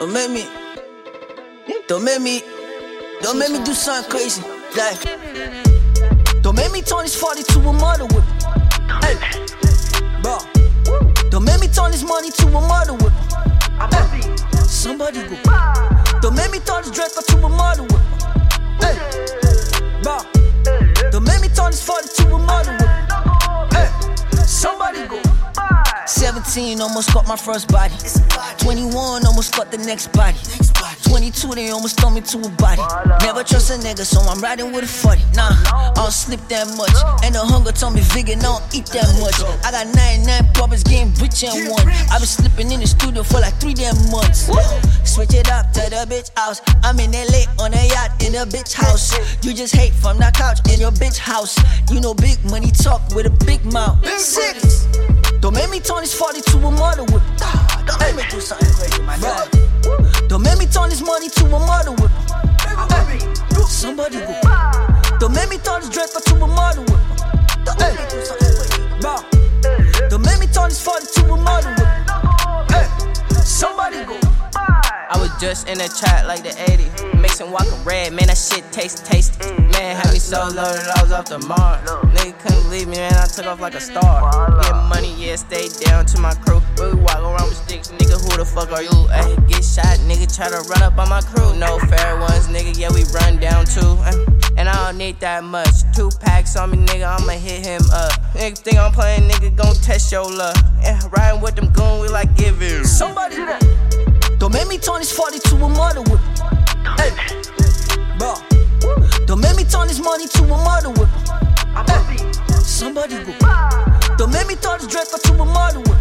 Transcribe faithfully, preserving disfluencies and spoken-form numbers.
Don't make me, don't make me, don't make me do something crazy. Like, don't make me turn this forty to a murder whip. Hey, bro, don't make me turn this money to a murder whip. Hey, somebody go. Don't make me turn this Draco to a murder whip. Hey, bro, don't make me turn this forty to a murder whip. Hey, somebody go. seventeen, almost got my first body. twenty-one, almost got the next body. twenty-two, they almost throw me to a body. Never trust a nigga, so I'm riding with a forty. Nah, I don't slip that much. And the hunger told me vegan, I don't eat that much. I got ninety-nine puppets getting rich and one. I been slipping in the studio for like three damn months. Switch it up to the bitch house. I'm in L A on a yacht in a bitch house. You just hate from the couch in your bitch house. You know big money talk with a big mouth. Six. Don't make me turn this forty to a murder whip. Don't make me do something crazy, my God. Don't make me turn this money to a murder whip. Hey, somebody go. Don't make me turn this Draco to a murder whip. Don't make me do something crazy, bro. Don't make me turn this forty to a murder whip. Hey, somebody go. I was just in the trap like the eighties. Mixing Walker Red, man, that shit taste tasty. Man, had me so loaded, I was off the Mars. Nigga couldn't leave me, man, I took off like a star. Get money, yeah, stay down to my crew. We walk around with sticks, nigga, who the fuck are you? Ay, get shot, nigga, try to run up on my crew. No fair ones, nigga, yeah, we run down too. And I don't need that much. Two packs on me, nigga, I'ma hit him up. Nigga think I'm playing, nigga, gon' test your luck. Yeah, riding with them goon, we like giving. Somebody go. Don't make me turn this forty to a murder whip. Hey, bro, don't make me turn this money to a murder whip. Hey, somebody go. Don't make me turn this Draco to a murder whip.